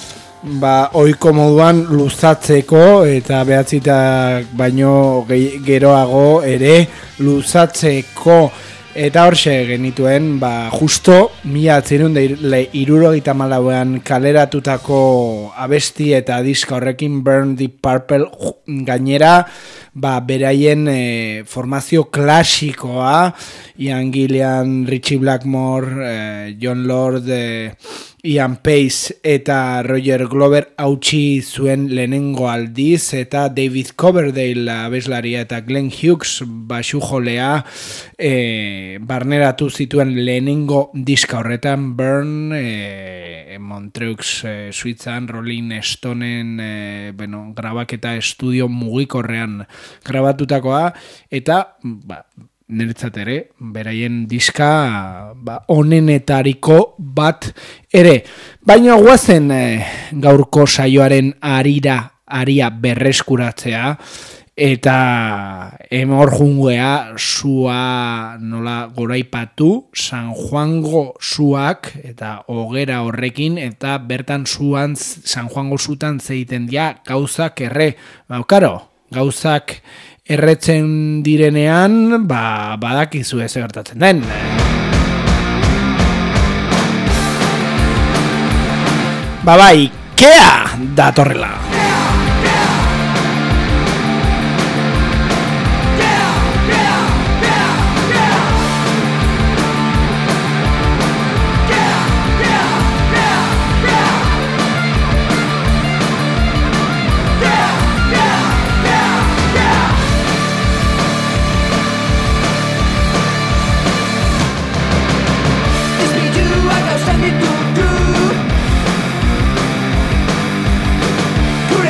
Speaker 1: ba, ohiko moduan luzatzeko eta behatzitak baino geroago ere luzatzeko. Eta horxe genituen, ba, justo mila atzirun irurogeita malauean kaleratutako abesti eta diska horrekin Burn Deep Purple gainera, ba, beraien e, formazio klasikoa, Ian Gillan, Richie Blackmore, e, John Lord, e, Ian Pace eta Roger Glover hautsi zuen lehenengo aldiz, eta David Coverdale abeslaria eta Glenn Hughes basujolea e, barneratu zituen lehenengo diska horretan Burn, e, Montreux e, Suitzan, Rolling Stoneen e, bueno, grabaketa estudio mugikorrean grabatutakoa, eta ba, niretzat ere, beraien diska ba, onenetariko bat ere. Baina guazen e, gaurko saioaren arira, aria berreskuratzea, eta emor junguea sua nola goraipatu, San Juango suak, eta hogera horrekin, eta bertan suan, San Juango zutan zeiten dia gauzak erre, baukaro, gauzak erretzen direnean, ba, badakizu ez gertatzen den. Ba bai, kea datorrela.
Speaker 4: Cool.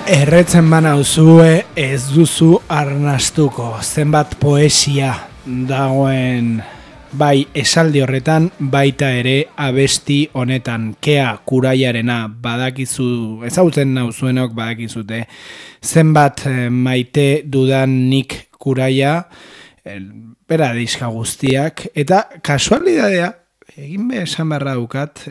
Speaker 1: Erretzen banauzue ez duzu arnastuko, zenbat poesia dagoen bai esaldi horretan, baita ere abesti honetan. Kea kuraiarena badakizu, ezagutzen nauzuenok badakizute, zenbat maite dudan nik kuraia, bera diska guztiak, eta kasualidadea, egin be esan beharra dukat,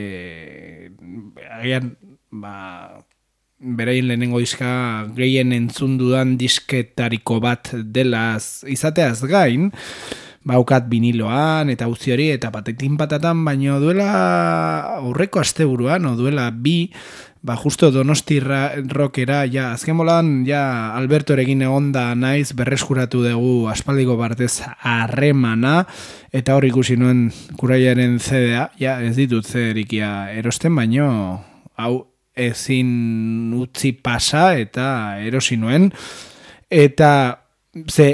Speaker 1: e, agian, ba... beraien lehenengo diska gehien entzun dudan disketariko bat dela izateaz gain, baukat viniloan eta guzti hori eta patetin patatan, baino duela aurreko asteburuan, o duela bi, ba justo Donosti rockera, ja, azken bolan, ja, Albertorekin egonda naiz, berreskuratu dugu aspaldiko partez harremana, eta hor ikusi nuen kuraiaren C D A, ja, ez ditut C D-rikia erosten, baino, hau, ezin utzi pasa eta erosi nuen, eta ze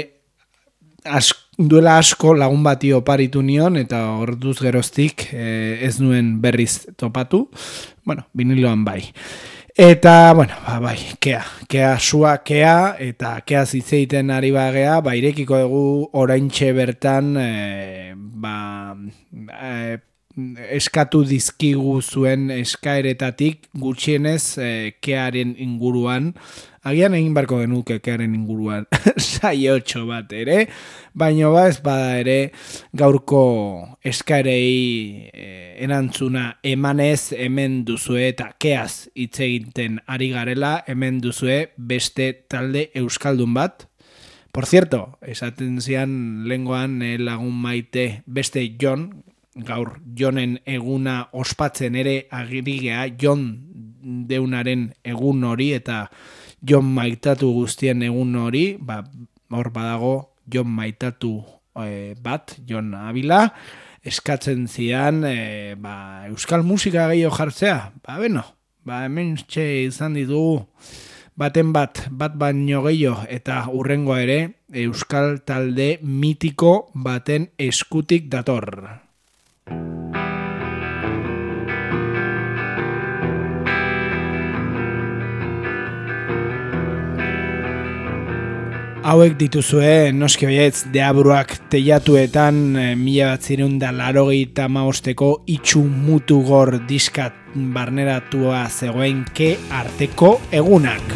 Speaker 1: as, duela asko lagun bati oparitu nion eta orduz geroztik eh, ez nuen berriz topatu, bueno, viniloan bai. Eta, bueno, ba, bai, kea, kea sua kea, eta kea zitzeiten ari bagea, ba, irekiko dugu oraintxe bertan, e, ba, e, eskatu dizkigu zuen eskaeretatik gutxienez e, kearen inguruan, agian egin barko genuke kearen inguruan saiotxo bat ere, baino ba ez bada ere gaurko eskaerei e, erantzuna emanez hemen duzue eta keaz hitz egiten ari garela, hemen duzue beste talde euskaldun bat. Por cierto, esaten zian lengoan e, lagun maite beste Jon, gaur Jonen eguna ospatzen ere agirigea, Jon deunaren egun hori eta Jon maitatu guztien egun hori, ba, hor badago Jon maitatu e, bat, Jon Abila, eskatzen zian e, ba, euskal musika gehiago jartzea, ba beno, ba hemen txe izan ditugu baten bat, bat baino gehiago eta hurrengoa ere euskal talde mitiko baten eskutik dator. Hauek dituzue, noski baietz, deabruak teiatuetan mila bat zirunda larogeita hamabosteko itxu mutu gor diskat barneratua zegoen ke arteko egunak.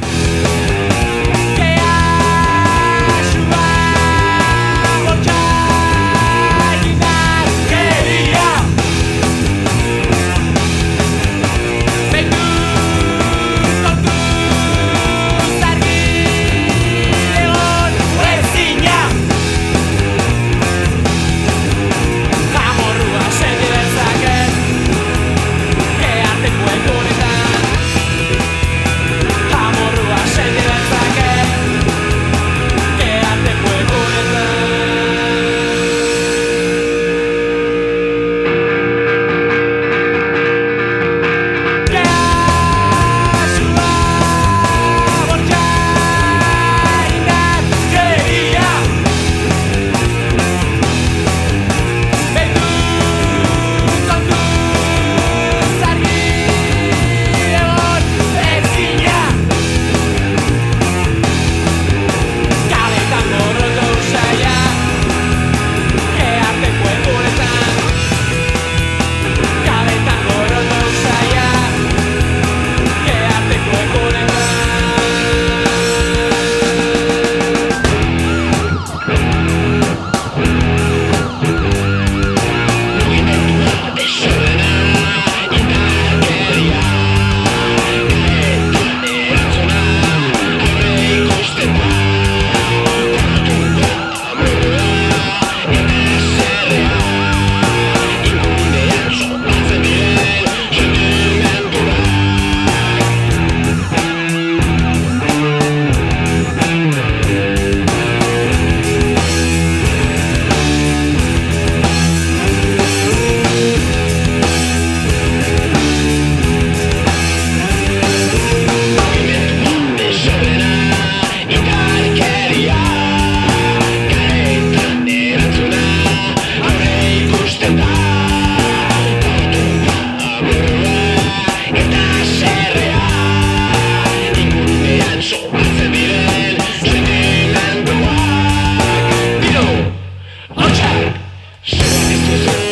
Speaker 2: Amorrua sende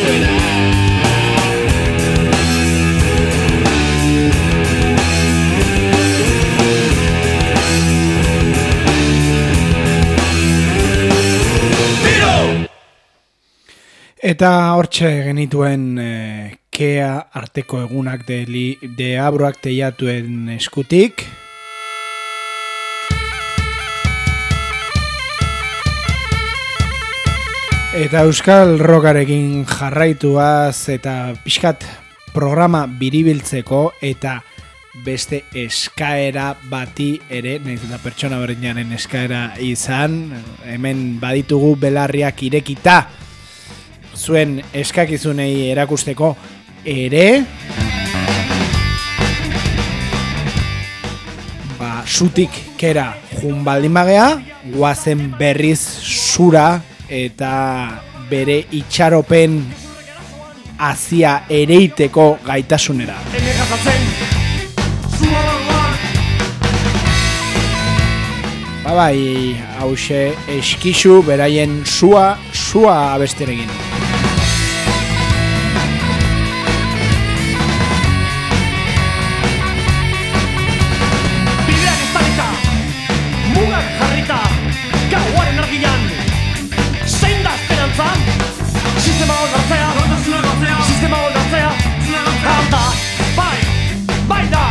Speaker 1: Eta hortxe genituen e, kea arteko egunak de, li, de abroak teiatuen eskutik. Eta euskal rockarekin jarraituaz eta pixkat programa biribiltzeko eta beste eskaera bati ere, nahiz eta pertsona berdinaren eskaera izan, hemen baditugu belarriak irekita zuen eskakizunei erakusteko ere, ba, zutik kera jun baldin bagea, guazen berriz zura eta bere itxaropen hazia ereiteko gaitasunera. Ba bai, hause eskizu beraien sua, sua abesterekin.
Speaker 12: Sistema oldatzea, sistema oldatzea, alda, bai, bai da.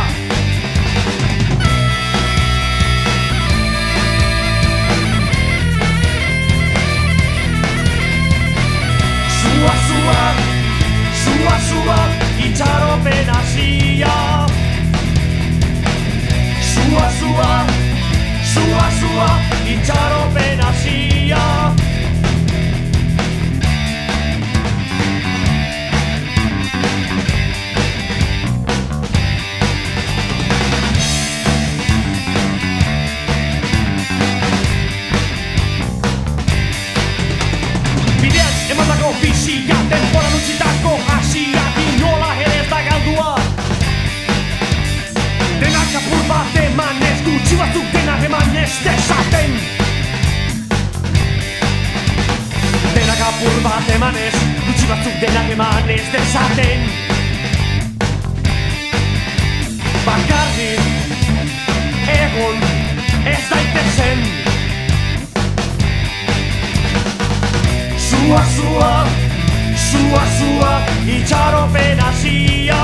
Speaker 12: Sua, sua, sua, sua, itxaropen hasia. Sua, sua, sua, sua, itxaropen hasia. Bizia, denboran utzitako hasiak inola ere ez da galdua. Denak apur bat emanez, gutxi batzuk denak emanez dezaten. Denak apur bat emanez, gutxi batzuk denak emanez dezaten. Bakarrik egon ez daitezen. Sua, sua, sua, sua, itxaropen hasia.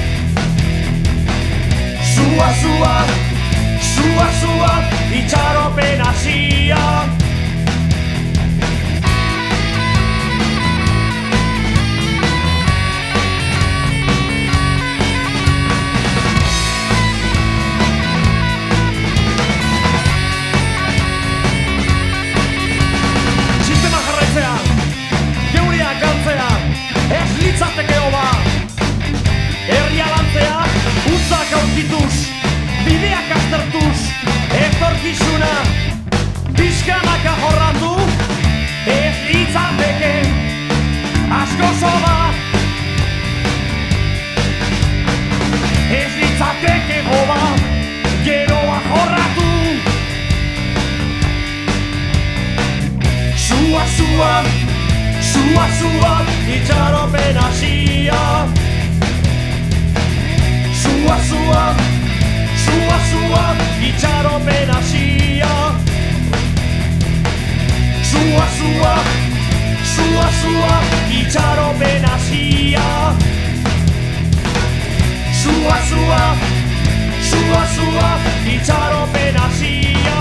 Speaker 12: Sua, sua, sua, sua, itxaropen hasia. Ez litzateke hoba. Herria lantzea, utzak aurkituz, bideak aztertuz, etorkizuna pixkanaka jorrandu. Ez litzateke asko zoba. Ez litzateke hoba, geroa jorratu. Sua, sua, sua, sua, itxaropen hasia. Sua, sua, sua, sua, itxaropen hasia. Sua, sua, sua, sua, itxaropen hasia. Sua, sua, sua, sua, itxaropen hasia.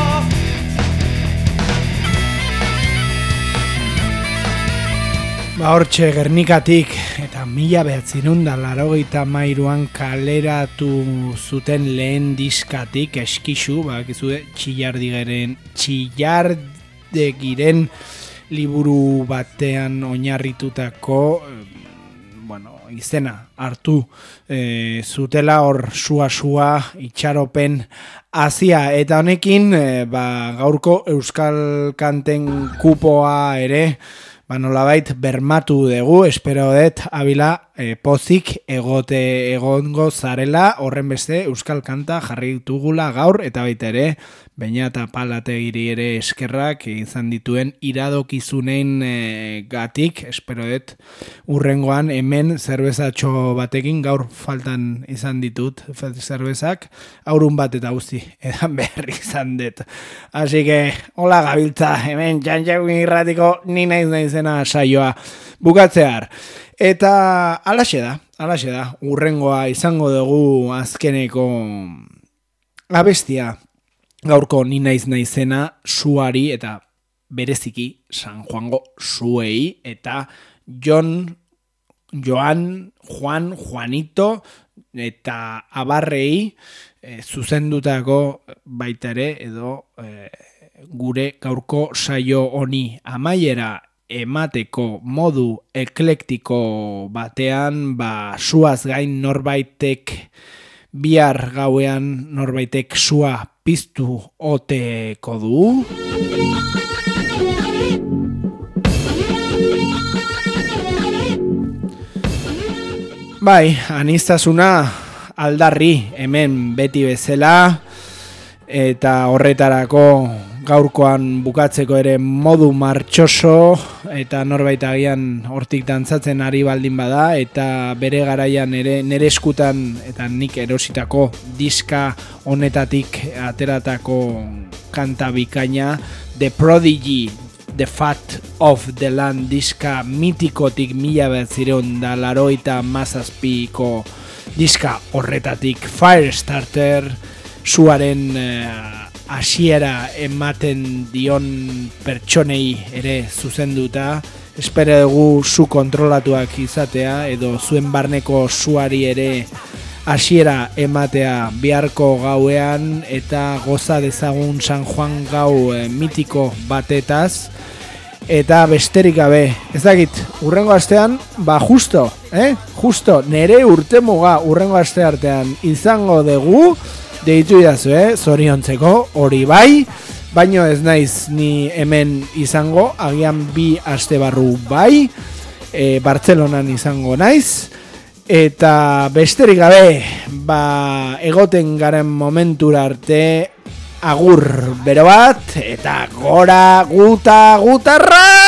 Speaker 1: Ba hortxe Gernikatik eta mila behatzirun da laurogeita hamairuan kaleratu zuten lehen diskatik Eskixu, bakizue txillardigeren txillardegiren liburu batean oinarritutako bueno, izena hartu e, zutela hor sua-sua itxaropen hazia eta honekin e, ba, gaurko euskal kanten kupoa ere ba nolabait bermatu dugu, espero dut Abila e, pozik egote egongo zarela, horren beste euskal kanta jarri ditugula gaur, eta baita ere, baina eta Palategiri ere eskerrak izan dituen iradokizunein e, gatik, espero dut, urrengoan hemen zerbezatxo batekin gaur faltan izan ditut zerbezak, aurun bat eta guzti, edan behar izan dut. Así que, hola gabiltza, hemen Txantxakun irratiko ni naiz naizena saioa bukatzear. Eta alaxe da, alaxe da, urrengoa izango dugu azkeneko abestia, gaurko ni naiz naizena suari eta bereziki San Juango suei eta Jon, Joan, Juan, Juanito eta abarrei e, zuzendutako baita ere edo e, gure gaurko saio honi amaiera emateko modu eklektiko batean, ba suaz gain norbaitek bihar gauean norbaitek sua piztu oteko du. Bai, aniztasuna aldarri hemen beti bezala, eta horretarako gaurkoan bukatzeko ere modu martxoso, eta norbait agian hortik dantzatzen ari baldin bada, eta bere garaian ere nere eskutan eta nik erositako diska honetatik ateratako kanta bikaina, The Prodigy, The Fat of the Land diska mitikotik mila behatzireun da laroita mazazpiko diska horretatik Firestarter, suaren hasiera ematen dion pertsonei ere zuzenduta, espero dugu zu kontrolatuak izatea edo zuen barneko suari ere hasiera ematea biharko gauean eta goza dezagun San Juan gau e, mitiko batetaz. Eta besterik gabe, ez dakit, urrengo astean, ba justo, eh? Justo, nere urtemuga urrengo aste artean izango dugu, deitu idazu, eh? Zoriontzeko, hori bai, baino ez naiz ni hemen izango, agian bi aste barru bai, e, Bartzelonan izango naiz, eta besterik gabe, ba egoten garen momentura arte, agur bero bat, eta gora guta gutarra!